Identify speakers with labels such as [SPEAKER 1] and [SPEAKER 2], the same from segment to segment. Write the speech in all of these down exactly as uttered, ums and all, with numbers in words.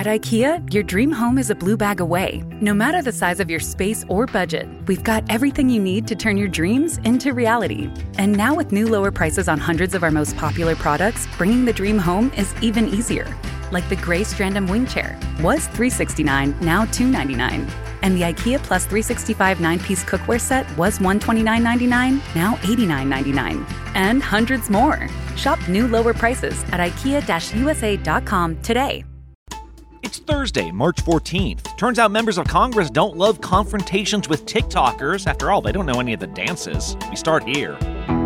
[SPEAKER 1] At IKEA, your dream home is a blue bag away. No matter the size of your space or budget, we've got everything you need to turn your dreams into reality. And now with new lower prices on hundreds of our most popular products, bringing the dream home is even easier. Like the gray Strandom wing chair was three hundred sixty-nine dollars, now two hundred ninety-nine dollars. And the IKEA Plus three sixty-five nine-piece cookware set was one hundred twenty-nine dollars and ninety-nine cents, now eighty-nine dollars and ninety-nine cents. And hundreds more. Shop new lower prices at ikea U S A dot com today.
[SPEAKER 2] It's Thursday, March fourteenth. Turns out members of Congress don't love confrontations with TikTokers. After all, they don't know any of the dances. We start here.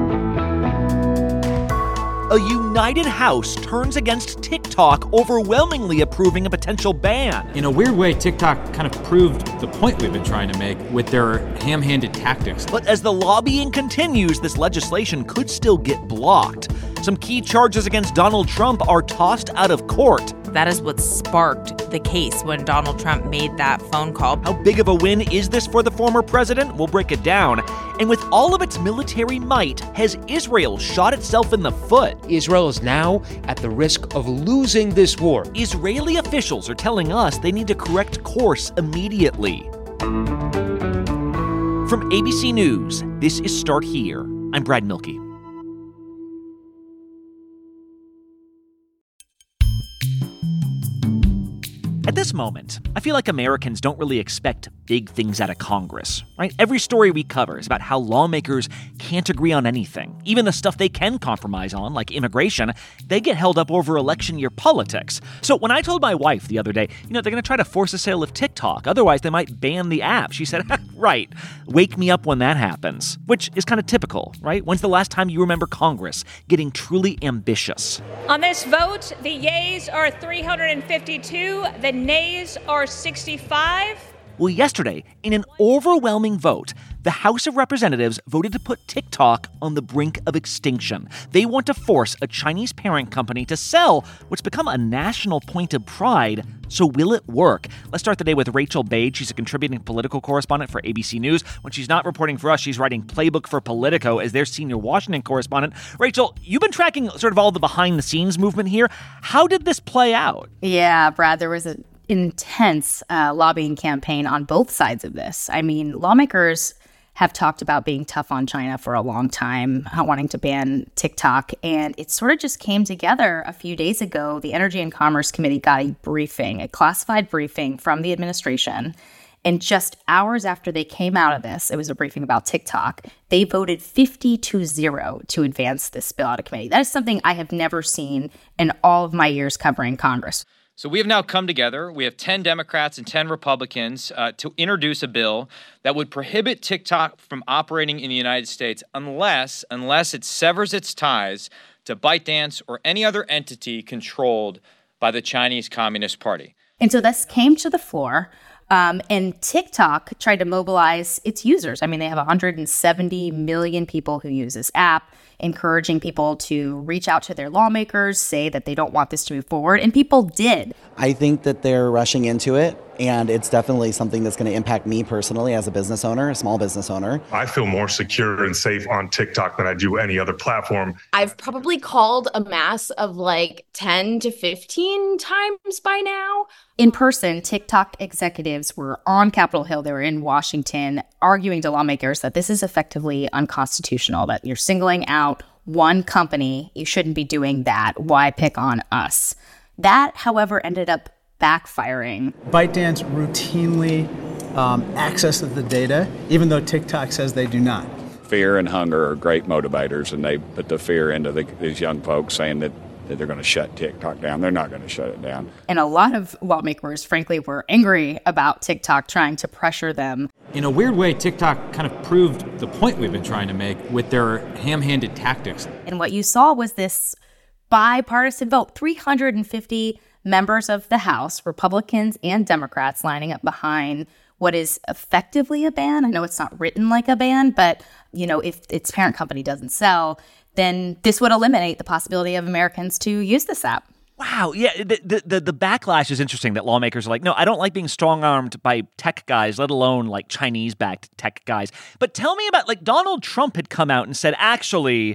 [SPEAKER 2] A united House turns against TikTok, overwhelmingly approving a potential ban.
[SPEAKER 3] In a weird way, TikTok kind of proved the point we've been trying to make with their ham-handed tactics.
[SPEAKER 2] But as the lobbying continues, this legislation could still get blocked. Some key charges against Donald Trump are tossed out of court.
[SPEAKER 4] That is what sparked the case when Donald Trump made that phone call.
[SPEAKER 2] How big of a win is this for the former president? We'll break it down. And with all of its military might, has Israel shot itself in the foot?
[SPEAKER 5] Israel is now at the risk of losing this war.
[SPEAKER 2] Israeli officials are telling us they need to correct course immediately. From A B C News, this is Start Here. I'm Brad Milkey. At this moment, I feel like Americans don't really expect big things out of Congress, right? Every story we cover is about how lawmakers can't agree on anything. Even the stuff they can compromise on, like immigration, they get held up over election year politics. So when I told my wife the other day, you know, they're going to try to force a sale of TikTok, otherwise they might ban the app, she said, right, wake me up when that happens. Which is kind of typical, right? When's the last time you remember Congress getting truly ambitious?
[SPEAKER 6] On this vote, the yeas are three hundred fifty-two, the nays are sixty-five.
[SPEAKER 2] Well, yesterday, in an overwhelming vote, the House of Representatives voted to put TikTok on the brink of extinction. They want to force a Chinese parent company to sell what's become a national point of pride. So will it work? Let's start the day with Rachel Bade. She's a contributing political correspondent for A B C News. When she's not reporting for us, she's writing Playbook for Politico as their senior Washington correspondent. Rachel, you've been tracking sort of all the behind-the-scenes movement here. How did this play out?
[SPEAKER 7] Yeah, Brad, there was a intense uh, lobbying campaign on both sides of this. I mean, lawmakers have talked about being tough on China for a long time, wanting to ban TikTok, and it sort of just came together a few days ago. The Energy and Commerce Committee got a briefing, a classified briefing from the administration, and just hours after they came out of this, it was a briefing about TikTok, they voted fifty to zero to advance this bill out of committee. That is something I have never seen in all of my years covering Congress.
[SPEAKER 8] So we have now come together. We have ten Democrats and ten Republicans uh, to introduce a bill that would prohibit TikTok from operating in the United States unless, unless it severs its ties to ByteDance or any other entity controlled by the Chinese Communist Party.
[SPEAKER 7] And so this came to the floor. Um, and TikTok tried to mobilize its users. I mean, they have one hundred seventy million people who use this app, encouraging people to reach out to their lawmakers, say that they don't want this to move forward. And people did.
[SPEAKER 9] I think that they're rushing into it. And it's definitely something that's going to impact me personally as a business owner, a small business owner.
[SPEAKER 10] I feel more secure and safe on TikTok than I do any other platform.
[SPEAKER 11] I've probably called a mass of like ten to fifteen times by now.
[SPEAKER 7] In person, TikTok executives were on Capitol Hill. They were in Washington arguing to lawmakers that this is effectively unconstitutional, that you're singling out one company. You shouldn't be doing that. Why pick on us? That, however, ended up backfiring.
[SPEAKER 12] ByteDance routinely um, accesses the data, even though TikTok says they do not.
[SPEAKER 13] Fear and hunger are great motivators, and they put the fear into the, these young folks saying that, that they're going to shut TikTok down. They're not going to shut it down.
[SPEAKER 7] And a lot of lawmakers, frankly, were angry about TikTok trying to pressure them.
[SPEAKER 3] In a weird way, TikTok kind of proved the point we've been trying to make with their ham-handed tactics.
[SPEAKER 7] And what you saw was this bipartisan vote, three hundred fifty members of the House, Republicans and Democrats, lining up behind what is effectively a ban. I know it's not written like a ban, but, you know, if its parent company doesn't sell, then this would eliminate the possibility of Americans to use this app.
[SPEAKER 2] Wow. Yeah, the, the the backlash is interesting that lawmakers are like, no, I don't like being strong-armed by tech guys, let alone like Chinese-backed tech guys. But tell me about, like, Donald Trump had come out and said, actually,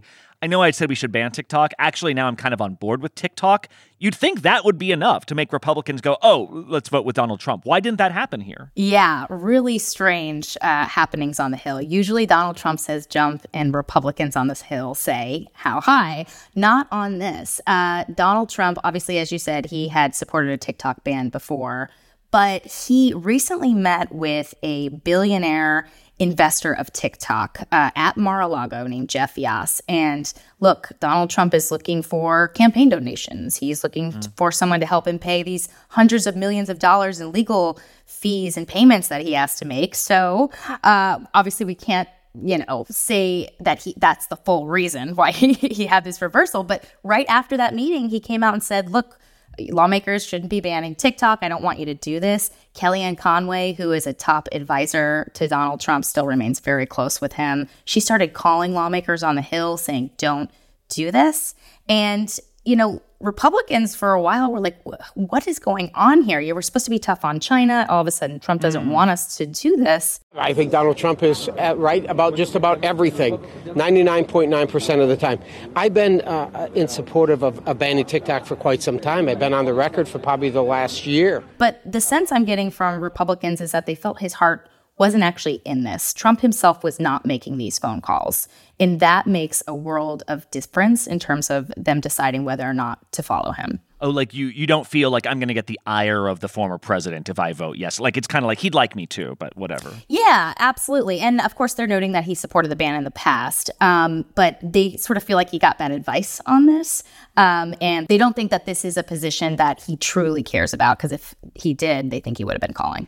[SPEAKER 2] I know I said we should ban TikTok. Actually, now I'm kind of on board with TikTok. You'd think that would be enough to make Republicans go, oh, let's vote with Donald Trump. Why didn't that happen here?
[SPEAKER 7] Yeah, really strange uh, happenings on the Hill. Usually Donald Trump says jump and Republicans on this Hill say how high. Not on this. Uh, Donald Trump, obviously, as you said, he had supported a TikTok ban before, but he recently met with a billionaire investor of TikTok uh, at Mar-a-Lago named Jeff Yass. And look, Donald Trump is looking for campaign donations. He's looking mm. for someone to help him pay these hundreds of millions of dollars in legal fees and payments that he has to make. So uh, obviously we can't, you know, say that he that's the full reason why he, he had this reversal. But right after that meeting, he came out and said, look, lawmakers shouldn't be banning TikTok. I don't want you to do this. Kellyanne Conway, who is a top advisor to Donald Trump, still remains very close with him. She started calling lawmakers on the Hill saying, don't do this. And, you know, Republicans for a while were like, what is going on here? You were supposed to be tough on China. All of a sudden, Trump doesn't mm. want us to do this.
[SPEAKER 14] I think Donald Trump is right about just about everything, ninety-nine point nine percent of the time. I've been uh, in supportive of, of banning TikTok for quite some time. I've been on the record for probably the last year.
[SPEAKER 7] But the sense I'm getting from Republicans is that they felt his heart wasn't actually in this. Trump himself was not making these phone calls. And that makes a world of difference in terms of them deciding whether or not to follow him.
[SPEAKER 2] Oh, like you you don't feel like I'm going to get the ire of the former president if I vote yes. Like it's kind of like he'd like me too, but whatever.
[SPEAKER 7] Yeah, absolutely. And of course, they're noting that he supported the ban in the past, um, but they sort of feel like he got bad advice on this. Um, and they don't think that this is a position that he truly cares about, because if he did, they think he would have been calling.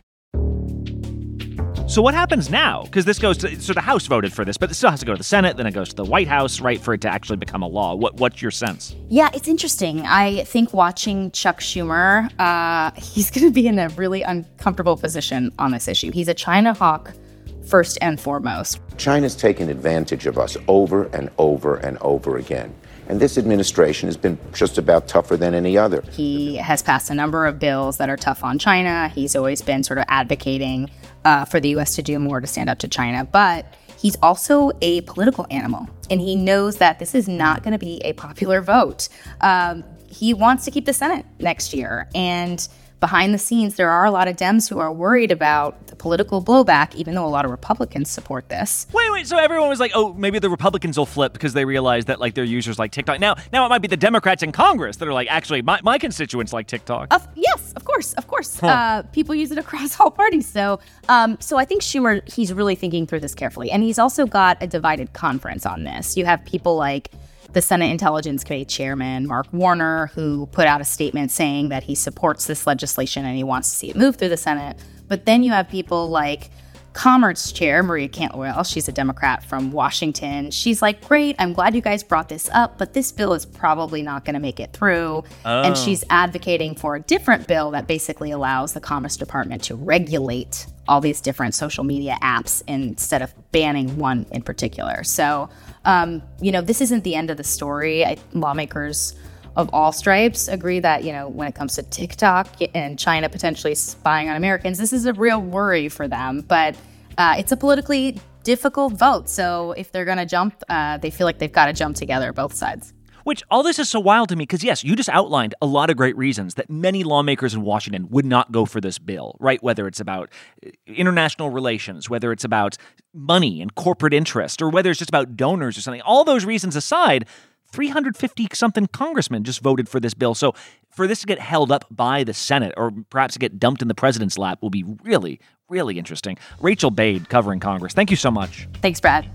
[SPEAKER 2] So what happens now? Because this goes to, so the House voted for this, but it still has to go to the Senate, then it goes to the White House, right, for it to actually become a law. What What's your sense?
[SPEAKER 7] Yeah, it's interesting. I think watching Chuck Schumer, uh, he's going to be in a really uncomfortable position on this issue. He's a China hawk first and foremost.
[SPEAKER 15] China's taken advantage of us over and over and over again. And this administration has been just about tougher than any other.
[SPEAKER 7] He has passed a number of bills that are tough on China. He's always been sort of advocating uh, for the U S to do more to stand up to China. But he's also a political animal, and he knows that this is not going to be a popular vote. Um, he wants to keep the Senate next year. And behind the scenes, there are a lot of Dems who are worried about the political blowback, even though a lot of Republicans support this.
[SPEAKER 2] Wait, wait, so everyone was like, oh, maybe the Republicans will flip because they realize that, like, their users like TikTok. Now, now it might be the Democrats in Congress that are like, actually, my, my constituents like TikTok.
[SPEAKER 7] Of, yes, of course, of course. Huh. Uh, people use it across all parties. So, um, so I think Schumer, he's really thinking through this carefully. And he's also got a divided conference on this. You have people like the Senate Intelligence Committee Chairman, Mark Warner, who put out a statement saying that he supports this legislation and he wants to see it move through the Senate. But then you have people like Commerce Chair Maria Cantwell. She's a Democrat from Washington. She's like, great, I'm glad you guys brought this up, but this bill is probably not going to make it through. Oh. And she's advocating for a different bill that basically allows the Commerce Department to regulate all these different social media apps instead of banning one in particular. So, um, you know, this isn't the end of the story. I, lawmakers of all stripes agree that, you know, when it comes to TikTok and China potentially spying on Americans, this is a real worry for them. But uh, it's a politically difficult vote. So if they're going to jump, uh, they feel like they've got to jump together, both sides.
[SPEAKER 2] Which, all this is so wild to me, because yes, you just outlined a lot of great reasons that many lawmakers in Washington would not go for this bill, right? Whether it's about international relations, whether it's about money and corporate interest, or whether it's just about donors or something. All those reasons aside, three hundred fifty-something congressmen just voted for this bill. So for this to get held up by the Senate, or perhaps to get dumped in the president's lap, will be really, really interesting. Rachel Bade, covering Congress, thank you so much.
[SPEAKER 7] Thanks, Brad.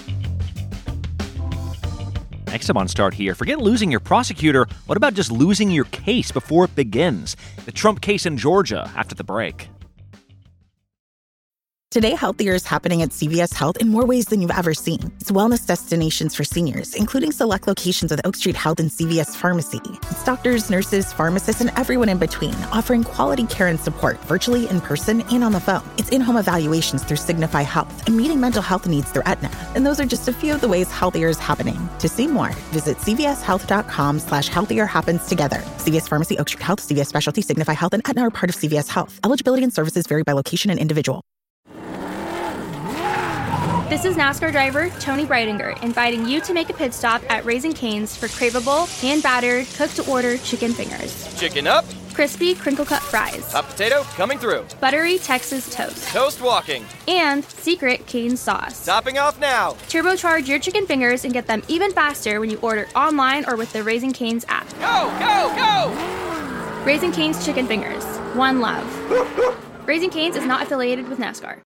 [SPEAKER 2] Next up on Start Here, forget losing your prosecutor. What about just losing your case before it begins? The Trump case in Georgia after the break.
[SPEAKER 16] Today, Healthier is happening at C V S Health in more ways than you've ever seen. It's wellness destinations for seniors, including select locations with Oak Street Health and C V S Pharmacy. It's doctors, nurses, pharmacists, and everyone in between, offering quality care and support virtually, in person, and on the phone. It's in-home evaluations through Signify Health and meeting mental health needs through Aetna. And those are just a few of the ways Healthier is happening. To see more, visit cvshealth.com slash healthier happens together. C V S Pharmacy, Oak Street Health, C V S Specialty, Signify Health, and Aetna are part of C V S Health. Eligibility and services vary by location and individual.
[SPEAKER 17] This is NASCAR driver Tony Breidinger inviting you to make a pit stop at Raising Cane's for craveable, hand-battered, cooked-to-order chicken fingers.
[SPEAKER 18] Chicken up.
[SPEAKER 17] Crispy, crinkle-cut fries.
[SPEAKER 18] Hot potato coming through.
[SPEAKER 17] Buttery Texas toast.
[SPEAKER 18] Toast walking.
[SPEAKER 17] And secret Cane sauce.
[SPEAKER 18] Topping off now.
[SPEAKER 17] Turbocharge your chicken fingers and get them even faster when you order online or with the Raising Cane's app.
[SPEAKER 18] Go, go, go!
[SPEAKER 17] Raising Cane's Chicken Fingers. One love. Raising Cane's is not affiliated with NASCAR.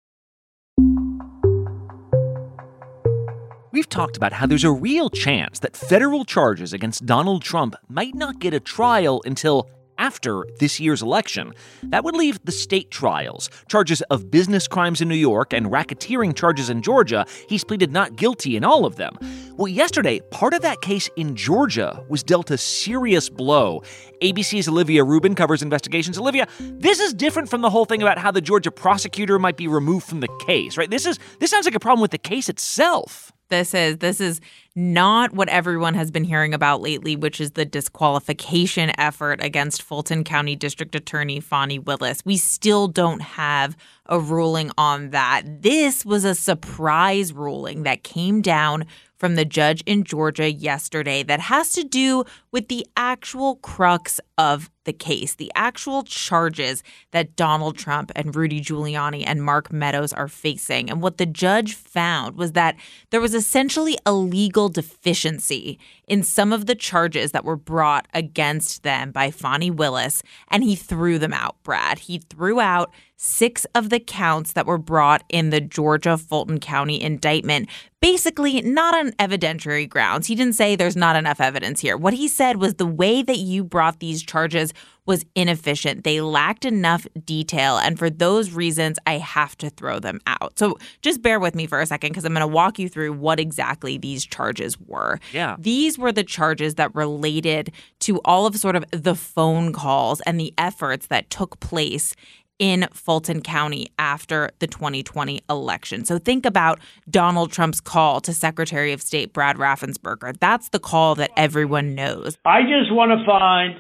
[SPEAKER 2] We've talked about how there's a real chance that federal charges against Donald Trump might not get a trial until after this year's election. That would leave the state trials, charges of business crimes in New York and racketeering charges in Georgia. He's pleaded not guilty in all of them. Well, yesterday, part of that case in Georgia was dealt a serious blow. A B C's Olivia Rubin covers investigations. Olivia, this is different from the whole thing about how the Georgia prosecutor might be removed from the case, right? This is this sounds like a problem with the case itself.
[SPEAKER 4] This is this is not what everyone has been hearing about lately, which is the disqualification effort against Fulton County District Attorney Fani Willis. We still don't have a ruling on that. This was a surprise ruling that came down from the judge in Georgia yesterday that has to do with the actual crux of the case, the actual charges that Donald Trump and Rudy Giuliani and Mark Meadows are facing. And what the judge found was that there was essentially a legal deficiency in some of the charges that were brought against them by Fani Willis, and he threw them out, Brad. He threw out six of the counts that were brought in the Georgia Fulton County indictment, basically not on evidentiary grounds. He didn't say there's not enough evidence here. What he said was the way that you brought these charges was inefficient. They lacked enough detail, and for those reasons, I have to throw them out. So just bear with me for a second because I'm going to walk you through what exactly these charges were.
[SPEAKER 2] Yeah.
[SPEAKER 4] These were the charges that related to all of sort of the phone calls and the efforts that took place in Fulton County after the twenty twenty election. So think about Donald Trump's call to Secretary of State Brad Raffensperger. That's the call that everyone knows.
[SPEAKER 19] I just want to find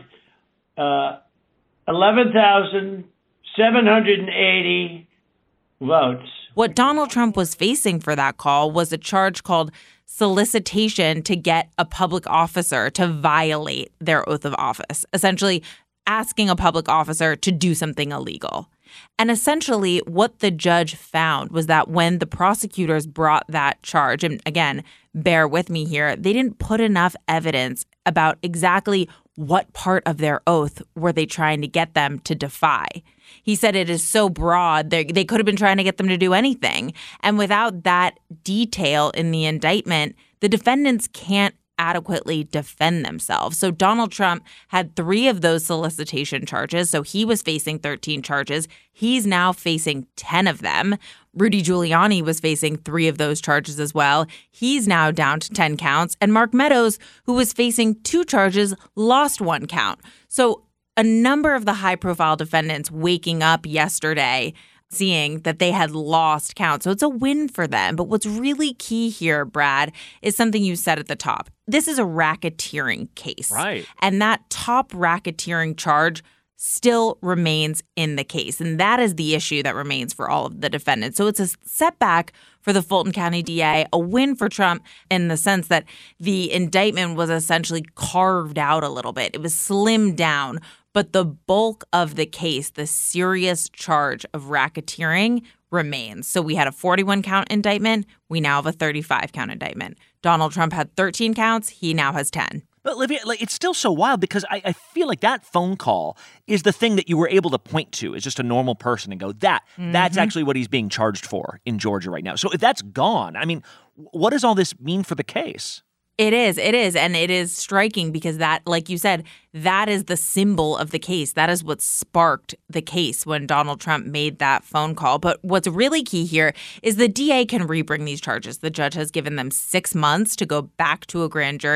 [SPEAKER 19] uh, eleven thousand seven hundred eighty votes.
[SPEAKER 4] What Donald Trump was facing for that call was a charge called solicitation to get a public officer to violate their oath of office, essentially asking a public officer to do something illegal. And essentially what the judge found was that when the prosecutors brought that charge, and again, bear with me here, they didn't put enough evidence about exactly what part of their oath were they trying to get them to defy. He said it is so broad, they, they could have been trying to get them to do anything. And without that detail in the indictment, the defendants can't adequately defend themselves. So Donald Trump had three of those solicitation charges. So he was facing thirteen charges. He's now facing ten of them. Rudy Giuliani was facing three of those charges as well. He's now down to ten counts. And Mark Meadows, who was facing two charges, lost one count. So a number of the high-profile defendants waking up yesterday seeing that they had lost count. So it's a win for them. But what's really key here, Brad, is something you said at the top. This is a racketeering case.
[SPEAKER 2] Right.
[SPEAKER 4] And that top racketeering charge still remains in the case. And that is the issue that remains for all of the defendants. So it's a setback for the Fulton County D A, a win for Trump in the sense that the indictment was essentially carved out a little bit. It was slimmed down. But the bulk of the case, the serious charge of racketeering, remains. So we had a forty-one count indictment. We now have a thirty-five count indictment. Donald Trump had thirteen counts. He now has ten.
[SPEAKER 2] But Olivia, like, it's still so wild because I, I feel like that phone call is the thing that you were able to point to as just a normal person and go, that, mm-hmm. that's actually what he's being charged for in Georgia right now. So if that's gone, I mean, what does all this mean for the case?
[SPEAKER 4] It is. It is. And it is striking because that, like you said, that is the symbol of the case. That is what sparked the case when Donald Trump made that phone call. But what's really key here is the D A can rebring these charges. The judge has given them six months to go back to a grand jury.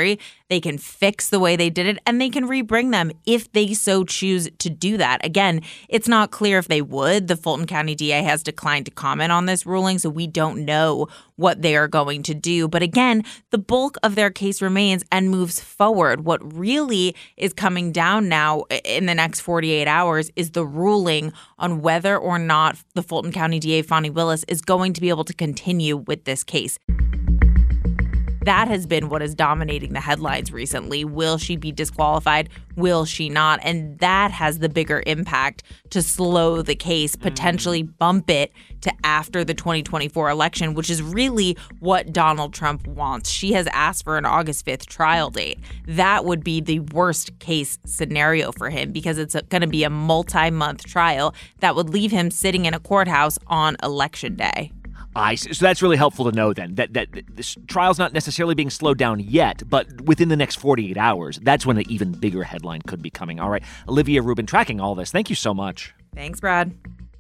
[SPEAKER 4] They can fix the way they did it, and they can rebring them if they so choose to do that. Again, it's not clear if they would. The Fulton County D A has declined to comment on this ruling, so we don't know what they are going to do. But again, the bulk of their case remains and moves forward. What really is coming down now in the next forty-eight hours is the ruling on whether or not the Fulton County D A, Fani Willis, is going to be able to continue with this case. That has been what is dominating the headlines recently. Will she be disqualified? Will she not? And that has the bigger impact to slow the case, potentially bump it to after the twenty twenty-four election, which is really what Donald Trump wants. She has asked for an August fifth trial date. That would be the worst case scenario for him because it's going to be a multi-month trial that would leave him sitting in a courthouse on Election Day.
[SPEAKER 2] I see. So that's really helpful to know then, that, that this trial's not necessarily being slowed down yet, but within the next forty-eight hours, that's when an even bigger headline could be coming. All right, Olivia Rubin tracking all this. Thank you so much.
[SPEAKER 4] Thanks, Brad.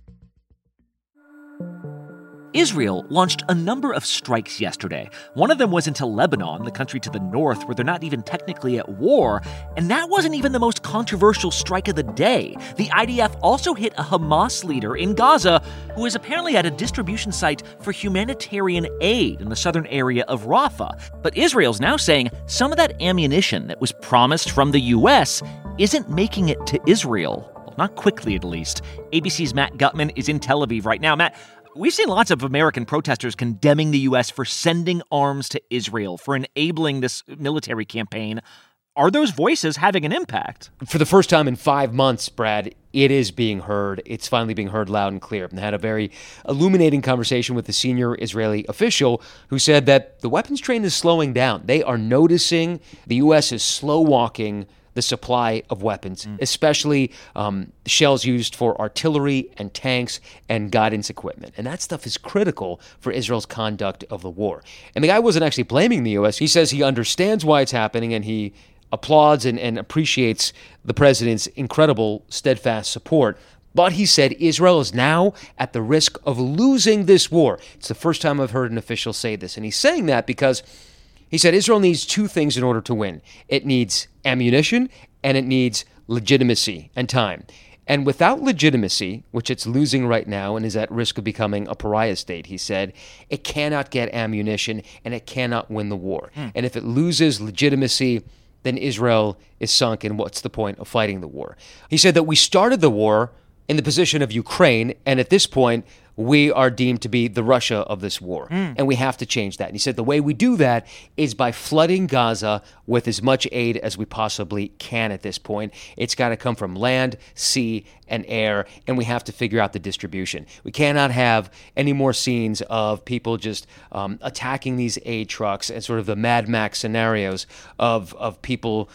[SPEAKER 2] Israel launched a number of strikes yesterday. One of them was into Lebanon, the country to the north, where they're not even technically at war. And that wasn't even the most controversial strike of the day. The I D F also hit a Hamas leader in Gaza, who is apparently at a distribution site for humanitarian aid in the southern area of Rafah. But Israel's now saying some of that ammunition that was promised from the U S isn't making it to Israel. Well, not quickly, at least. A B C's Matt Gutman is in Tel Aviv right now. Matt, we've seen lots of American protesters condemning the U S for sending arms to Israel, for enabling this military campaign. Are those voices having an impact?
[SPEAKER 5] For the first time in five months, Brad, it is being heard. It's finally being heard loud and clear. And I had a very illuminating conversation with a senior Israeli official who said that the weapons train is slowing down. They are noticing the U S is slow walking the supply of weapons, mm. especially um, shells used for artillery and tanks and guidance equipment. And that stuff is critical for Israel's conduct of the war. And the guy wasn't actually blaming the U S. He says he understands why it's happening, and he applauds and, and appreciates the president's incredible, steadfast support. But he said Israel is now at the risk of losing this war. It's the first time I've heard an official say this. And he's saying that because he said Israel needs two things in order to win. It needs ammunition and it needs legitimacy and time. And without legitimacy, which it's losing right now and is at risk of becoming a pariah state, he said, it cannot get ammunition and it cannot win the war. Mm. And if it loses legitimacy, then Israel is sunk, and what's the point of fighting the war? He said that we started the war in the position of Ukraine, and at this point, we are deemed to be the Russia of this war, mm. and we have to change that. And he said the way we do that is by flooding Gaza with as much aid as we possibly can at this point. It's got to come from land, sea, and air, and we have to figure out the distribution. We cannot have any more scenes of people just um, attacking these aid trucks and sort of the Mad Max scenarios of of people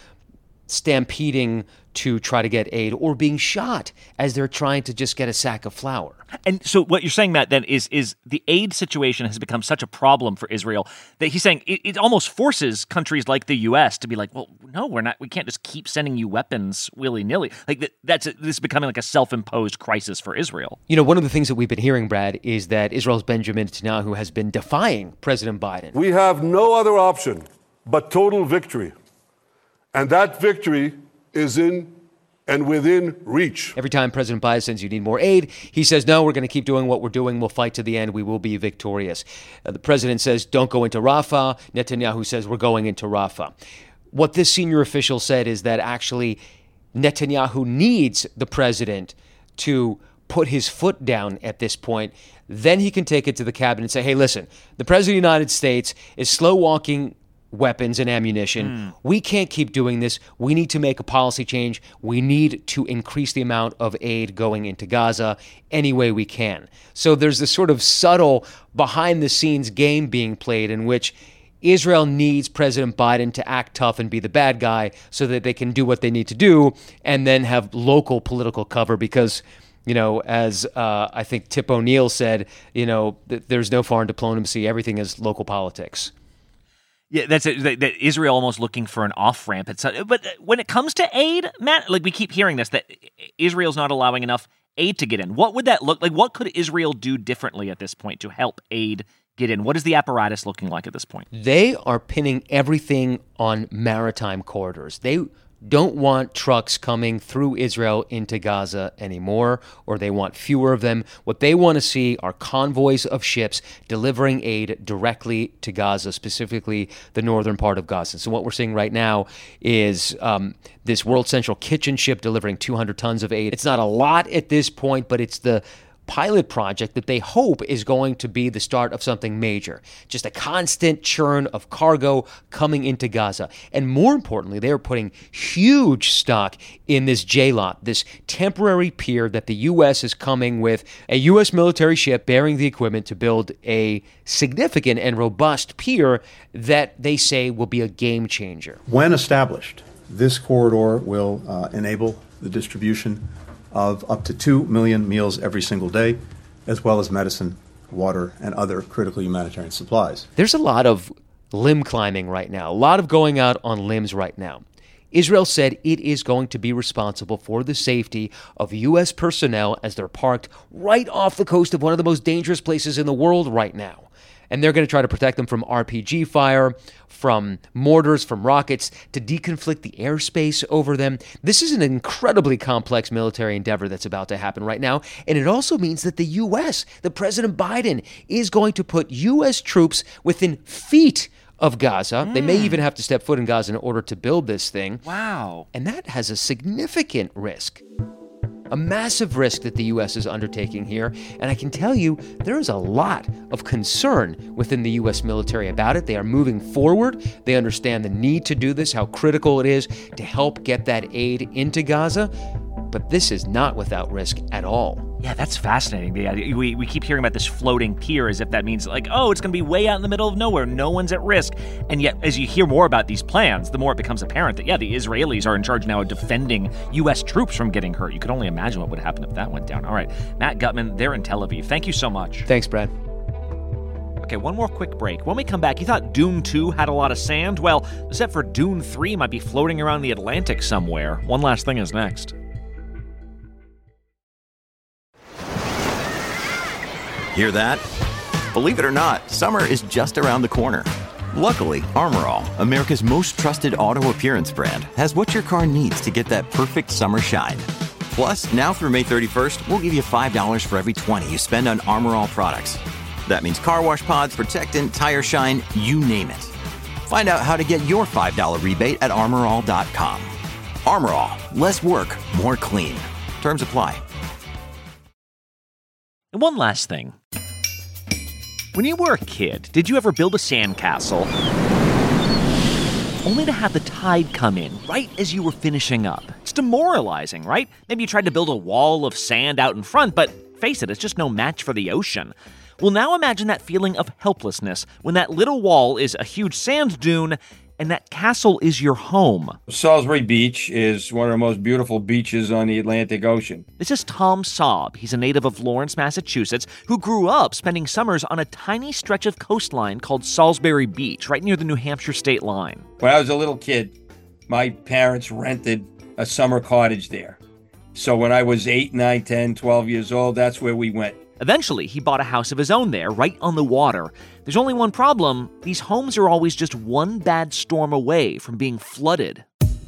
[SPEAKER 5] stampeding to try to get aid or being shot as they're trying to just get a sack of flour.
[SPEAKER 2] And so what you're saying, Matt, then is is the aid situation has become such a problem for Israel that he's saying it, it almost forces countries like the U S to be like, well, no, we're not. We can't just keep sending you weapons willy-nilly. Like that, that's a, this is becoming like a self-imposed crisis for Israel.
[SPEAKER 5] You know, one of the things that we've been hearing, Brad, is that Israel's Benjamin Netanyahu has been defying President Biden.
[SPEAKER 20] We have no other option but total victory. And that victory is in and within reach.
[SPEAKER 5] Every time President Biden says you need more aid, he says, no, we're going to keep doing what we're doing. We'll fight to the end. We will be victorious. Uh, the president says, don't go into Rafah. Netanyahu says, we're going into Rafah. What this senior official said is that actually Netanyahu needs the president to put his foot down at this point. Then he can take it to the cabinet and say, hey, listen, the president of the United States is slow walking weapons and ammunition. Mm. We can't keep doing this. We need to make a policy change. We need to increase the amount of aid going into Gaza any way we can. So there's this sort of subtle behind-the-scenes game being played in which Israel needs President Biden to act tough and be the bad guy so that they can do what they need to do and then have local political cover because, you know, as uh, I think Tip O'Neill said, you know, th- there's no foreign diplomacy. Everything is local politics.
[SPEAKER 2] Yeah, that's it. That, that Israel almost looking for an off-ramp. It's, but when it comes to aid, Matt, like we keep hearing this, that Israel's not allowing enough aid to get in. What would that look like? What could Israel do differently at this point to help aid get in? What is the apparatus looking like at this point?
[SPEAKER 5] They are pinning everything on maritime corridors. They don't want trucks coming through Israel into Gaza anymore, or they want fewer of them. What they want to see are convoys of ships delivering aid directly to Gaza, specifically the northern part of Gaza. So what we're seeing right now is um, this World Central Kitchen ship delivering two hundred tons of aid. It's not a lot at this point, but it's the pilot project that they hope is going to be the start of something major. Just a constant churn of cargo coming into Gaza. And more importantly, they are putting huge stock in this J-LOT, this temporary pier that the U S is coming with, a U S military ship bearing the equipment to build a significant and robust pier that they say will be a game changer.
[SPEAKER 21] When established, this corridor will uh, enable the distribution of up to two million meals every single day, as well as medicine, water, and other critical humanitarian supplies.
[SPEAKER 5] There's a lot of limb climbing right now, a lot of going out on limbs right now. Israel said it is going to be responsible for the safety of U S personnel as they're parked right off the coast of one of the most dangerous places in the world right now. And they're going to try to protect them from R P G fire, from mortars, from rockets, to deconflict the airspace over them. This is an incredibly complex military endeavor that's about to happen right now. And it also means that the U S, that President Biden, is going to put U S troops within feet of Gaza. Mm. They may even have to step foot in Gaza in order to build this thing.
[SPEAKER 2] Wow.
[SPEAKER 5] And that has a significant risk. A massive risk that the U S is undertaking here, and I can tell you there is a lot of concern within the U S military about it. They are moving forward. They understand the need to do this, how critical it is to help get that aid into Gaza, but this is not without risk at all.
[SPEAKER 2] Yeah, that's fascinating. The, we, we keep hearing about this floating pier as if that means like, oh, it's going to be way out in the middle of nowhere. No one's at risk. And yet, as you hear more about these plans, the more it becomes apparent that, yeah, the Israelis are in charge now of defending U S troops from getting hurt. You could only imagine what would happen if that went down. All right, Matt Gutman, there in Tel Aviv. Thank you so much.
[SPEAKER 5] Thanks, Brad.
[SPEAKER 2] Okay, one more quick break. When we come back, you thought Dune two had a lot of sand? Well, the set for Dune three might be floating around the Atlantic somewhere. One Last Thing is next.
[SPEAKER 22] Hear that? Believe it or not, summer is just around the corner. Luckily, Armor All, America's most trusted auto appearance brand, has what your car needs to get that perfect summer shine. Plus, now through May thirty-first, we'll give you five dollars for every twenty you spend on Armor All products. That means car wash pods, protectant, tire shine, you name it. Find out how to get your five dollars rebate at armor all dot com. Armor All, less work, more clean. Terms apply.
[SPEAKER 2] And one last thing. When you were a kid, did you ever build a sandcastle only to have the tide come in right as you were finishing up? It's demoralizing, right? Maybe you tried to build a wall of sand out in front, but face it, it's just no match for the ocean. Well, now imagine that feeling of helplessness when that little wall is a huge sand dune and that castle is your home.
[SPEAKER 23] Salisbury Beach is one of the most beautiful beaches on the Atlantic Ocean.
[SPEAKER 2] This is Tom Saab. He's a native of Lawrence, Massachusetts, who grew up spending summers on a tiny stretch of coastline called Salisbury Beach, right near the New Hampshire state line.
[SPEAKER 23] When I was a little kid, my parents rented a summer cottage there. So when I was eight, nine, ten, twelve years old, that's where we went.
[SPEAKER 2] Eventually, he bought a house of his own there, right on the water. There's only one problem. These homes are always just one bad storm away from being flooded.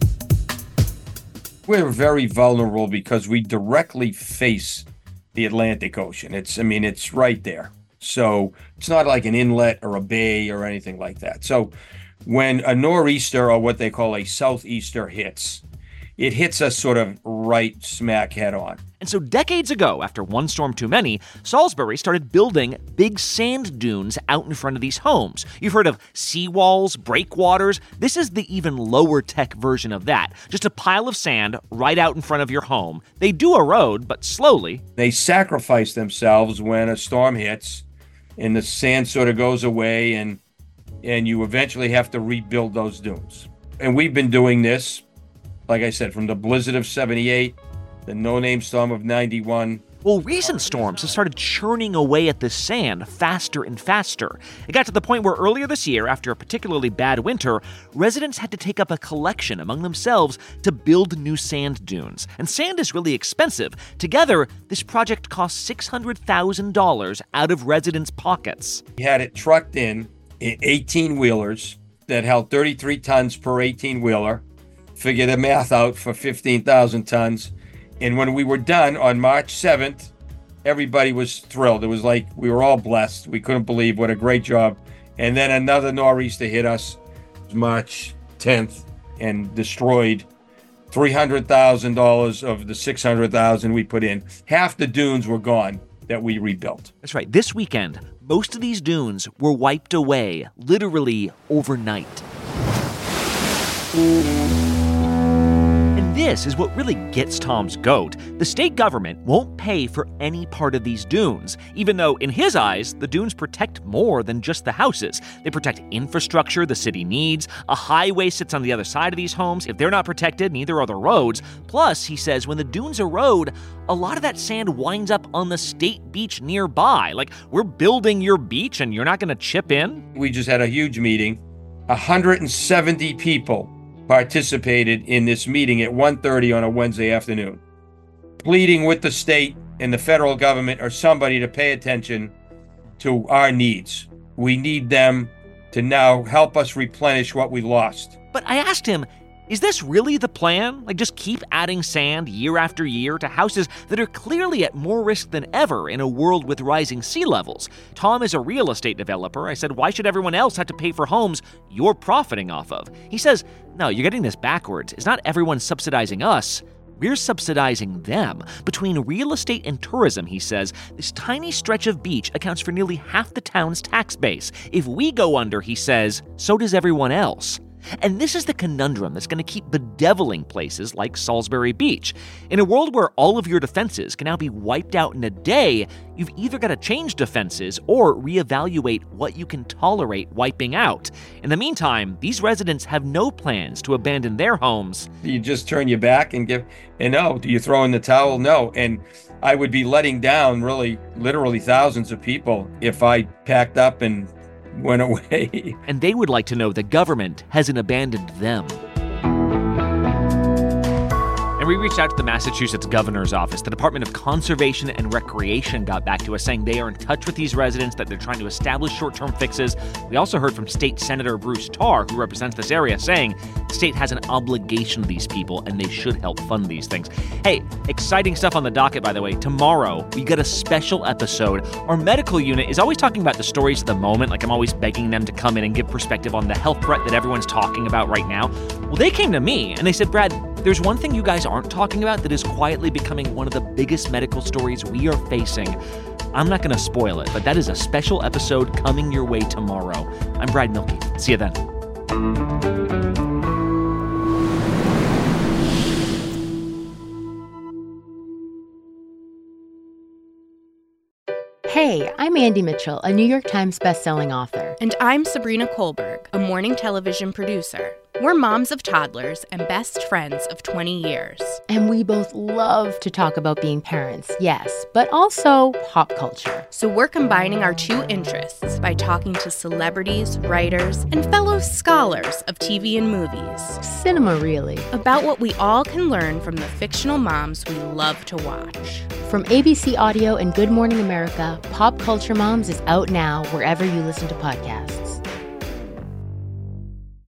[SPEAKER 23] We're very vulnerable because we directly face the Atlantic Ocean. It's, I mean, it's right there. So it's not like an inlet or a bay or anything like that. So when a nor'easter, or what they call a southeaster, hits, it hits us sort of right smack head on.
[SPEAKER 2] And so decades ago, after one storm too many, Salisbury started building big sand dunes out in front of these homes. You've heard of seawalls, breakwaters. This is the even lower tech version of that. Just a pile of sand right out in front of your home. They do erode, but slowly.
[SPEAKER 23] They sacrifice themselves when a storm hits and the sand sort of goes away, and and you eventually have to rebuild those dunes. And we've been doing this, like I said, from the blizzard of seventy-eight, the no-name storm of ninety-one,
[SPEAKER 2] Well, recent storms have started churning away at this sand faster and faster. It got to the point where earlier this year, after a particularly bad winter, residents had to take up a collection among themselves to build new sand dunes. And sand is really expensive. Together, this project cost six hundred thousand dollars out of residents' pockets.
[SPEAKER 23] We had it trucked in in eighteen-wheelers that held thirty-three tons per eighteen-wheeler. Figure the math out for fifteen thousand tons. And when we were done on March seventh, everybody was thrilled. It was like we were all blessed. We couldn't believe what a great job. And then another nor'easter hit us March tenth and destroyed three hundred thousand dollars of the six hundred thousand dollars we put in. Half the dunes were gone that we rebuilt.
[SPEAKER 2] That's right. This weekend, most of these dunes were wiped away, literally overnight. This is what really gets Tom's goat. The state government won't pay for any part of these dunes, even though, in his eyes, the dunes protect more than just the houses. They protect infrastructure the city needs. A highway sits on the other side of these homes. If they're not protected, neither are the roads. Plus, he says, when the dunes erode, a lot of that sand winds up on the state beach nearby. Like, we're building your beach and you're not going to chip in?
[SPEAKER 23] We just had a huge meeting. one hundred seventy people participated in this meeting at one thirty on a Wednesday afternoon, pleading with the state and the federal government or somebody to pay attention to our needs. We need them to now help us replenish what we lost.
[SPEAKER 2] But I asked him, is this really the plan? Like, just keep adding sand year after year to houses that are clearly at more risk than ever in a world with rising sea levels? Tom is a real estate developer. I said, why should everyone else have to pay for homes you're profiting off of? He says, no, you're getting this backwards. It's not everyone subsidizing us. We're subsidizing them. Between real estate and tourism, he says, this tiny stretch of beach accounts for nearly half the town's tax base. If we go under, he says, so does everyone else. And this is the conundrum that's going to keep bedeviling places like Salisbury Beach. In a world where all of your defenses can now be wiped out in a day, you've either got to change defenses or reevaluate what you can tolerate wiping out. In the meantime, these residents have no plans to abandon their homes.
[SPEAKER 23] You just turn your back and give, and no, do you throw in the towel? No. And I would be letting down really, literally thousands of people if I packed up and went away.
[SPEAKER 2] And they would like to know the government hasn't abandoned them. And we reached out to the Massachusetts governor's office. The Department of Conservation and Recreation got back to us saying they are in touch with these residents, that they're trying to establish short-term fixes. We also heard from State Senator Bruce Tarr, who represents this area, saying the state has an obligation to these people and they should help fund these things. Hey, exciting stuff on the docket, by the way. Tomorrow, we got a special episode. Our medical unit is always talking about the stories of the moment. Like, I'm always begging them to come in and give perspective on the health threat that everyone's talking about right now. Well, they came to me and they said, Brad, there's one thing you guys aren't talking about that is quietly becoming one of the biggest medical stories we are facing. I'm not going to spoil it, but that is a special episode coming your way tomorrow. I'm Brad Milkey. See you then.
[SPEAKER 1] Hey, I'm Andy Mitchell, a New York Times bestselling author.
[SPEAKER 6] And I'm Sabrina Kohlberg, a morning television producer. We're moms of toddlers and best friends of twenty years.
[SPEAKER 1] And we both love to talk about being parents, yes, but also pop culture.
[SPEAKER 6] So we're combining our two interests by talking to celebrities, writers, and fellow scholars of T V and movies.
[SPEAKER 1] Cinema, really.
[SPEAKER 6] About what we all can learn from the fictional moms we love to watch.
[SPEAKER 1] From A B C Audio and Good Morning America, Pop Culture Moms is out now wherever you listen to podcasts.